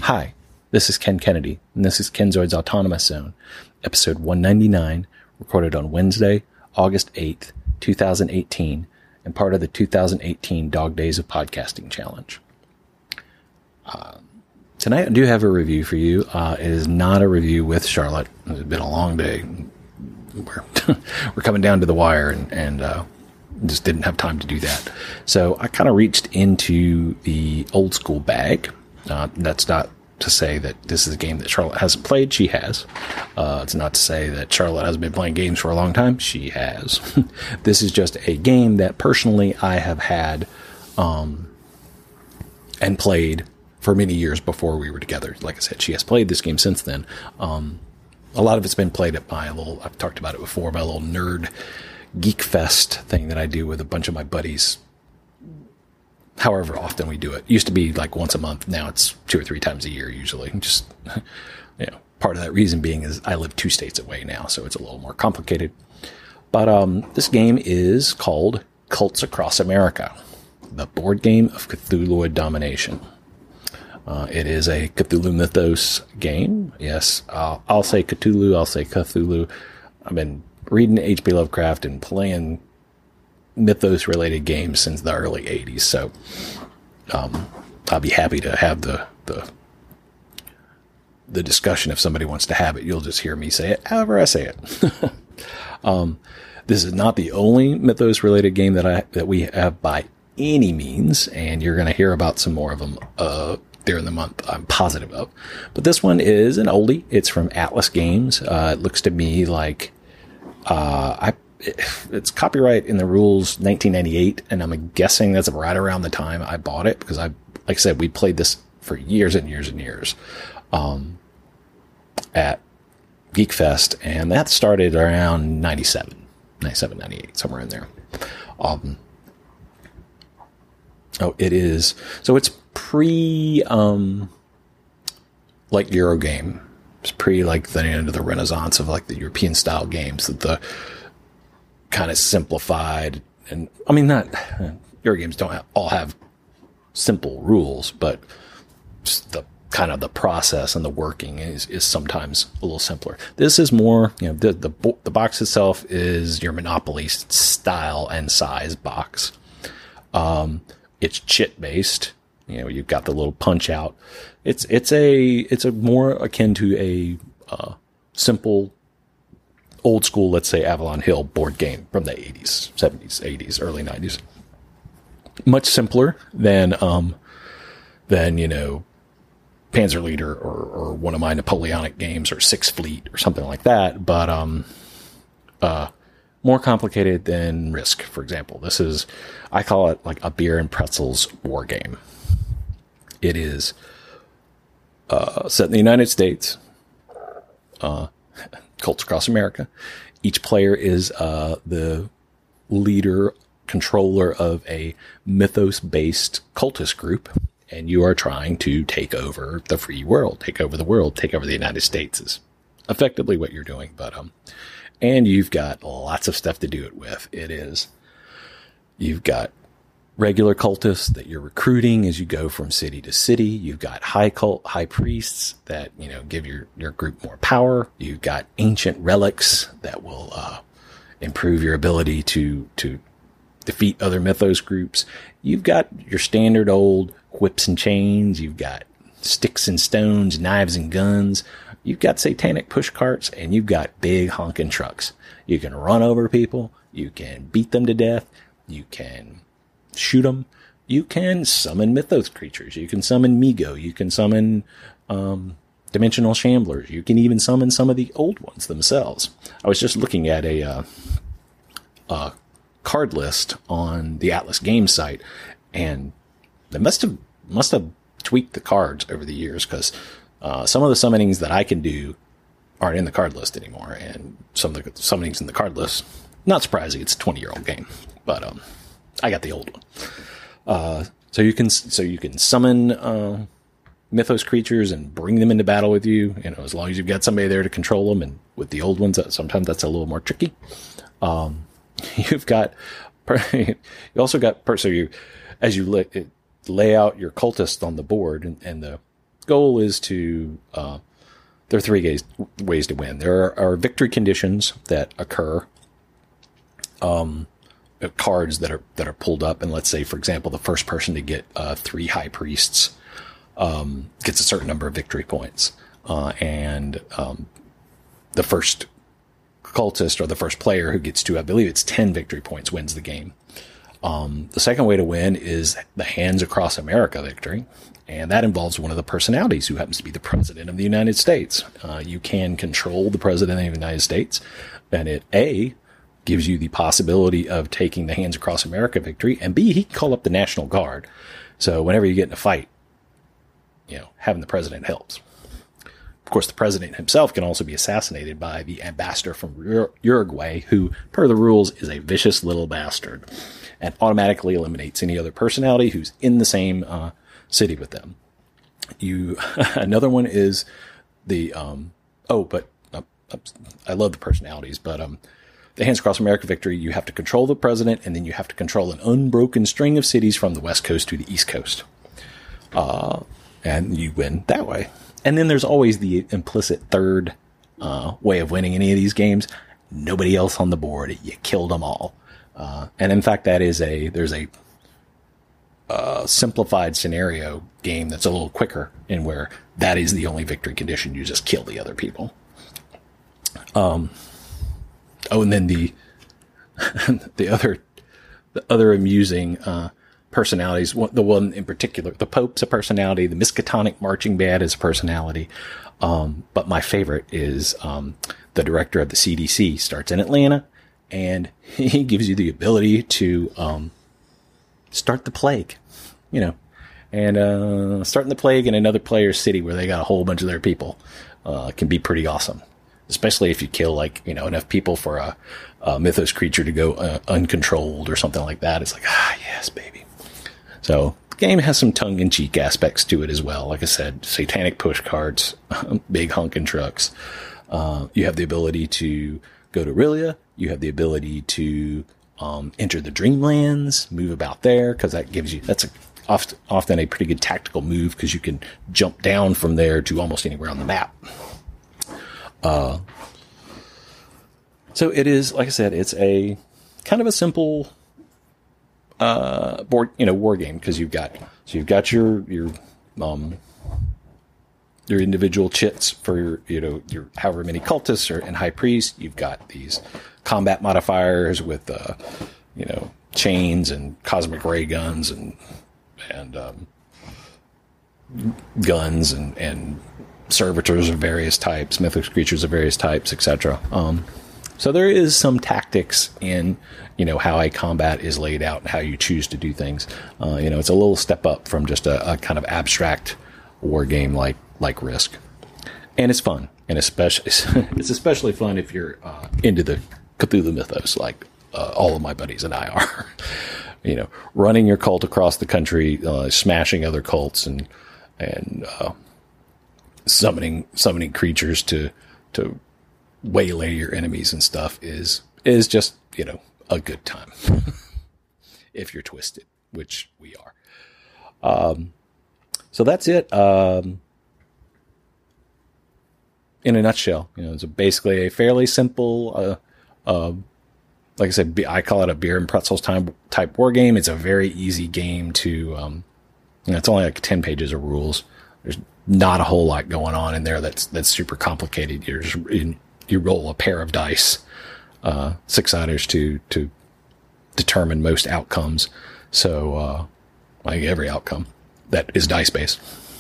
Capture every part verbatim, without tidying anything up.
Hi, this is Ken Kennedy, and this is Kenzoid's Autonomous Zone, episode one ninety-nine, recorded on Wednesday, August eighth, twenty eighteen, and part of the two thousand eighteen Dog Days of Podcasting Challenge. Uh, tonight I do have a review for you. Uh, it is not a review with Charlotte. It's been a long day. We're, we're coming down to the wire, and, and uh, just didn't have time to do that. So I kind of reached into the old school bag. Uh, that's not to say that this is a game that Charlotte hasn't played. She has. Uh, it's not to say that Charlotte hasn't been playing games for a long time. She has. This is just a game that personally I have had um, and played for many years before we were together. Like I said, she has played this game since then. Um, a lot of it's been played at my little, I've talked about it before, my little nerd geek fest thing that I do with a bunch of my buddies. However often we do it. It used to be like once a month. Now it's two or three times a year usually. Just, you know, part of that reason being is I live two states away now, so it's a little more complicated. But um, this game is called Cults Across America, the board game of Cthulhuid domination. Uh, it is a Cthulhu Mythos game. Yes, I'll, I'll say Cthulhu. I'll say Cthulhu. I've been reading H P Lovecraft and playing Mythos related games since the early eighties. So, um, I'll be happy to have the, the, the discussion. If somebody wants to have it, you'll just hear me say it however I say it. um, this is not the only Mythos related game that I, that we have by any means. And you're going to hear about some more of them, uh, during the month, I'm positive of. But this one is an oldie. It's from Atlas Games. Uh, it looks to me like, uh, I, it's copyright in the rules nineteen ninety-eight, and I'm guessing that's right around the time I bought it, because I, like I said, we played this for years and years and years, um, at Geek Fest, and that started around ninety-seven, ninety-seven, ninety-eight, somewhere in there. Um, oh, it is, so it's pre, um, like Eurogame. It's pre, like, the end of the Renaissance of, like, the European style games that the kind of simplified, and I mean, not your games don't have, all have simple rules, but just the kind of the process and the working is, is sometimes a little simpler. This is more, you know, the, the, the box itself is your Monopoly style and size box. Um, it's chit based. You know, you've got the little punch out. It's, it's a, it's a more akin to a, uh, simple, old school, let's say Avalon Hill board game from the eighties, seventies, eighties, early nineties. Much simpler than, um, than, you know, Panzer Leader or, or one of my Napoleonic games or Sixth Fleet or something like that. But, um, uh, more complicated than Risk, for example. This is, I call it like a beer and pretzels war game. It is, uh, set in the United States, uh, Cults Across America. Each player is uh, the leader, controller of a mythos-based cultist group, and you are trying to take over the free world, take over the world, take over the United States is effectively what you're doing. But um, and you've got lots of stuff to do it with. It is, you've got regular cultists that you're recruiting as you go from city to city. You've got high cult, high priests that, you know, give your, your group more power. You've got ancient relics that will, uh, improve your ability to, to defeat other mythos groups. You've got your standard old whips and chains. You've got sticks and stones, knives and guns. You've got satanic push carts, and you've got big honking trucks. You can run over people. You can beat them to death. You can shoot them. You can summon mythos creatures. You can summon Migo. You can summon um, dimensional shamblers. You can even summon some of the old ones themselves. I was just looking at a, uh, a card list on the Atlas Games site, and they must have must have tweaked the cards over the years, because uh, some of the summonings that I can do aren't in the card list anymore, and some of the summonings in the card list, not surprising, it's a twenty year old game, but um. I got the old one. Uh, so you can, so you can summon, uh, mythos creatures and bring them into battle with you, you know, as long as you've got somebody there to control them. And with the old ones, sometimes that's a little more tricky. Um, you've got, you also got, so you, as you lay, lay out your cultists on the board, and, and the goal is to, uh, there are three ways, ways to win. There are, are victory conditions that occur, um, cards that are, that are pulled up. And let's say, for example, the first person to get, uh, three high priests, um, gets a certain number of victory points. Uh, and, um, the first cultist or the first player who gets to, I believe it's ten victory points, wins the game. Um, the second way to win is the Hands Across America victory. And that involves one of the personalities who happens to be the president of the United States. Uh, you can control the president of the United States. And it, A, gives you the possibility of taking the Hands Across America victory. And B, he can call up the National Guard. So whenever you get in a fight, you know, having the president helps. Of course, the president himself can also be assassinated by the ambassador from Ur- Uruguay, who, per the rules, is a vicious little bastard and automatically eliminates any other personality who's in the same uh, city with them. You, another one is the, um, oh, but uh, I love the personalities, but um, the Hands Across America victory, you have to control the president, and then you have to control an unbroken string of cities from the West Coast to the East Coast. Uh, and you win that way. And then there's always the implicit third uh, way of winning any of these games. Nobody else on the board. You killed them all. Uh, and in fact, that is a, there's a uh, simplified scenario game that's a little quicker in where that is the only victory condition. You just kill the other people. Um, oh, and then the, the other, the other amusing, uh, personalities, the one in particular, the Pope's a personality, the Miskatonic Marching Band is a personality. Um, but my favorite is, um, the director of the C D C. Starts in Atlanta, and he gives you the ability to, um, start the plague, you know, and, uh, starting the plague in another player's city where they got a whole bunch of their people, uh, can be pretty awesome. Especially if you kill, like, you know, enough people for a, a mythos creature to go uh, uncontrolled or something like that. It's like, ah, yes, baby. So the game has some tongue-in-cheek aspects to it as well. Like I said, satanic push cards, big honking trucks. Uh, you have the ability to go to Aurelia. You have the ability to um, enter the Dreamlands, move about there, because that gives you, that's a, oft, often a pretty good tactical move because you can jump down from there to almost anywhere on the map. Uh, so it is, like I said, it's a kind of a simple uh, board, you know, war game, because you've got, so you've got your, your, um, your individual chits for your, you know, your however many cultists or, and high priests. You've got these combat modifiers with, uh, you know, chains and cosmic ray guns and, and, um, guns and, and servitors of various types, mythic creatures of various types, et cetera. Um, so there is some tactics in, you know, how a combat is laid out and how you choose to do things. Uh, you know, it's a little step up from just a, a kind of abstract war game like, like Risk. And it's fun. And especially, it's especially fun if you're, uh, into the Cthulhu mythos, like, uh, all of my buddies and I are, you know, running your cult across the country, uh, smashing other cults and, and, uh, summoning, summoning creatures to, to waylay your enemies and stuff is, is just, you know, a good time. If you're twisted, which we are. Um, so that's it. Um, in a nutshell, you know, it's a basically a fairly simple, uh, uh, like I said, I call it a beer and pretzels time type war game. It's a very easy game to, um, you know, it's only like ten pages of rules. There's not a whole lot going on in there that's, that's super complicated. You're just, in, you roll a pair of dice, uh, six-siders to, to determine most outcomes. So, uh, like every outcome that is dice-based.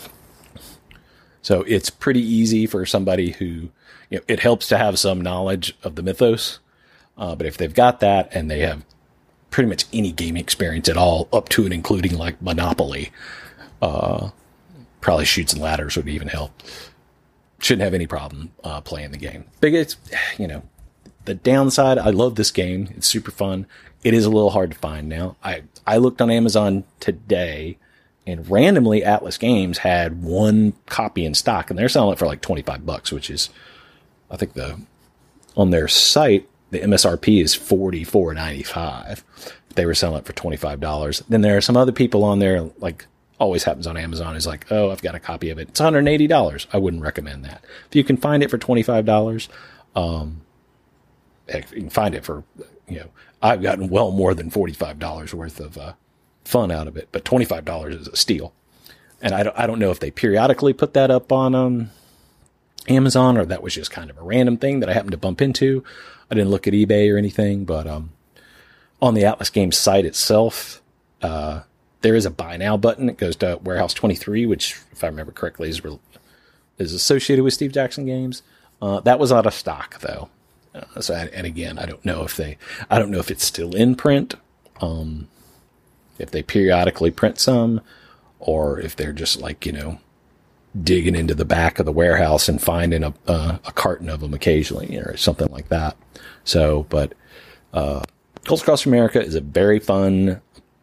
So it's pretty easy for somebody who, you know, it helps to have some knowledge of the mythos. Uh, but if they've got that and they have pretty much any game experience at all, up to and including like Monopoly, uh, probably Chutes and Ladders would even help. Shouldn't have any problem, uh, playing the game. But it's, you know, the downside, I love this game. It's super fun. It is a little hard to find now. I, I looked on Amazon today, and randomly Atlas Games had one copy in stock, and they're selling it for like twenty-five bucks, which is, I think the, on their site, the M S R P is forty-four ninety-five. They were selling it for twenty-five dollars. Then there are some other people on there, like always happens on Amazon is like, oh, I've got a copy of it. It's one hundred eighty dollars. I wouldn't recommend that. If you can find it for twenty-five dollars, um, heck, you can find it for, you know, I've gotten well more than forty-five dollars worth of uh, fun out of it, but twenty-five dollars is a steal. And I don't, I don't know if they periodically put that up on um, Amazon, or that was just kind of a random thing that I happened to bump into. I didn't look at eBay or anything, but um, on the Atlas Games site itself, uh, there is a buy now button. It goes to Warehouse twenty-three, which, if I remember correctly, is re- is associated with Steve Jackson Games. Uh, that was out of stock, though. Uh, so, and again, I don't know if they, I don't know if it's still in print, um, if they periodically print some, or if they're just like, you know, digging into the back of the warehouse and finding a uh, a carton of them occasionally, or something like that. So, but uh, Cults Across America is a very fun.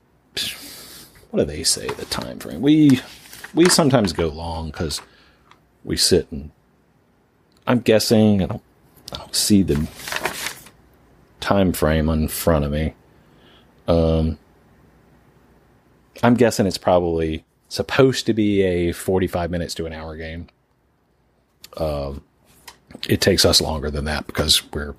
What do they say the time frame? We we sometimes go long because we sit and I'm guessing I don't, I don't see the time frame in front of me. Um, I'm guessing it's probably supposed to be a forty-five minutes to an hour game. Um, it takes us longer than that because we're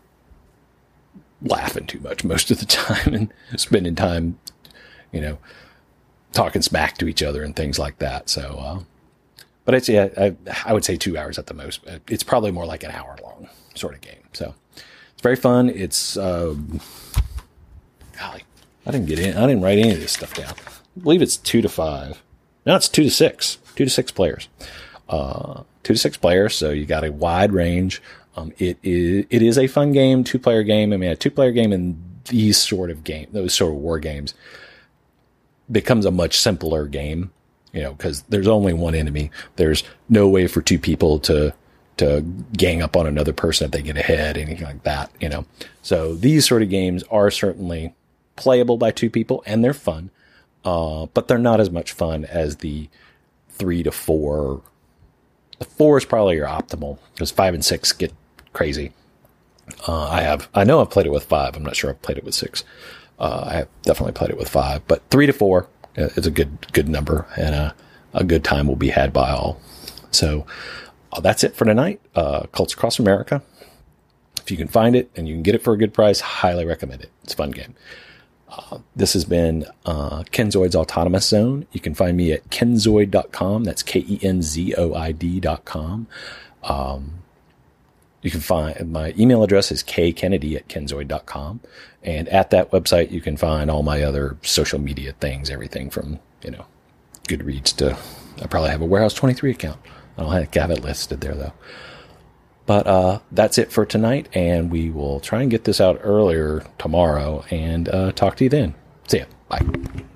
laughing too much most of the time and spending time, you know, talking smack to each other and things like that. So, uh, but it's, yeah, I, I would say two hours at the most. It's probably more like an hour long sort of game. So it's very fun. It's, um, golly, I didn't get in. I didn't write any of this stuff down. I believe it's two to five. No, it's two to six. Two to six players. Uh, two to six players. So you got a wide range. Um, it is it is a fun game, two player game. I mean, a two player game in these sort of game, those sort of war games, becomes a much simpler game. You know, because there's only one enemy. There's no way for two people to to gang up on another person if they get ahead, anything like that. You know, so these sort of games are certainly playable by two people, and they're fun. Uh, but they're not as much fun as the three to four. The four is probably your optimal because five and six get crazy. Uh, I have, I know I've played it with five. I'm not sure I've played it with six. Uh, I have definitely played it with five, but three to four is a good, good number, and a, a good time will be had by all. So uh, that's it for tonight. Uh, Cults Across America. If you can find it and you can get it for a good price, highly recommend it. It's a fun game. Uh, this has been uh, Kenzoid's Autonomous Zone. You can find me at kenzoid dot com. That's K E N Z O I D dot com. Um, you can find my email address is k kennedy at kenzoid dot com. And at that website, you can find all my other social media things, everything from, you know, Goodreads to, I probably have a Warehouse twenty-three account. I don't have it listed there, though. But uh, that's it for tonight, and we will try and get this out earlier tomorrow and uh, talk to you then. See ya. Bye.